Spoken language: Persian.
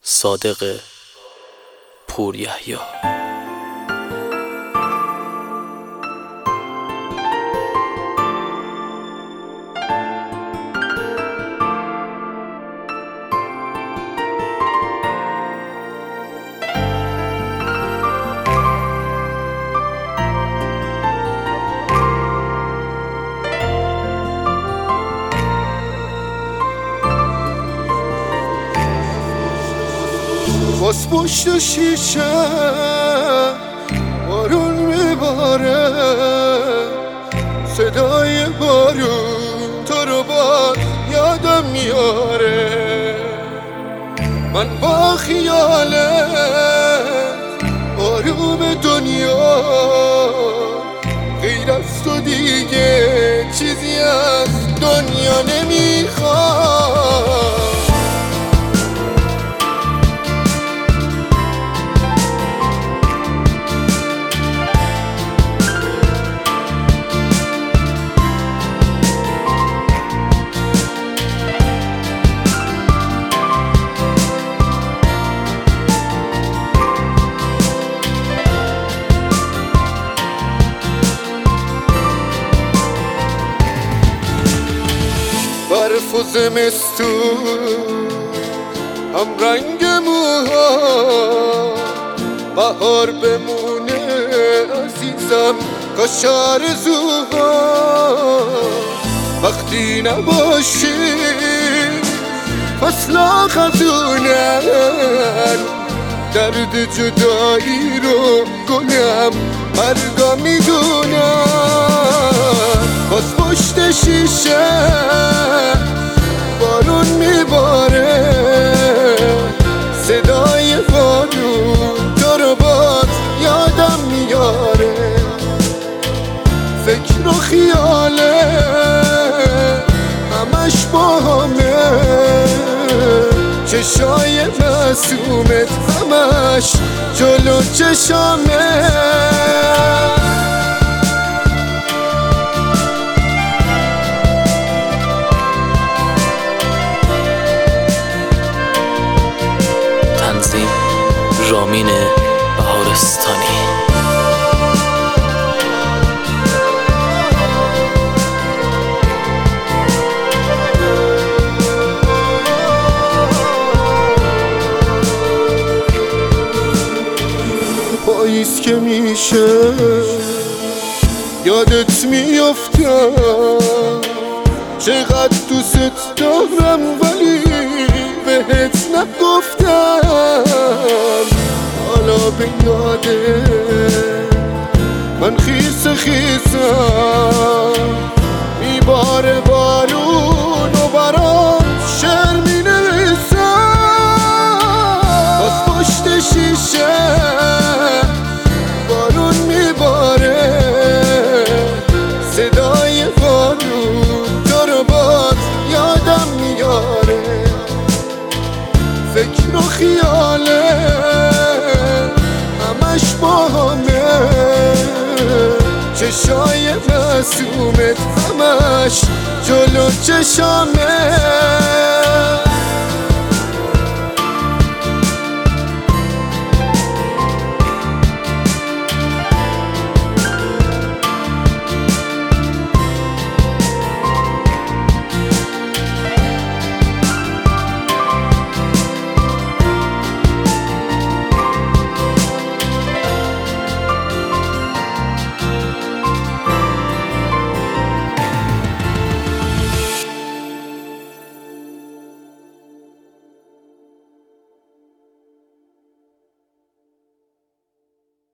صادق پوریحیی. باز پشت شیشه بارون میباره، صدای بارون تو رو باز یادم میاره. من با خیالت آروم دنیا، غیر از تو دیگه چیزی از دنیا نمیخوام. برف و زمستون هم رنگ موها، بهار بمونه عزیزم کاش آرزوها. وقتی نباشی فصلا خزونن، درد جدایی رو گلم برگا میدونن. باز پشت شیشه بارون میباره، صدای بارون تو رو باز یادم میاره. فکر و خیاله همش با همه، چشای معصومت همش جلو چشامه. تنظیم رامین بهارستانی. پاییز که میشه یادت میافتم، چقدر دوست دارم ولی بهت نگفتم. حالا به یاده من خیس خیسم، میباره بارون و برام شعر مینویسم. باز پشت شیشه بارون میباره، صدای بارون تو رو باز یادم میاره. فکر و خیاله همش با همه، چشای معصومت همش جلو چشامه.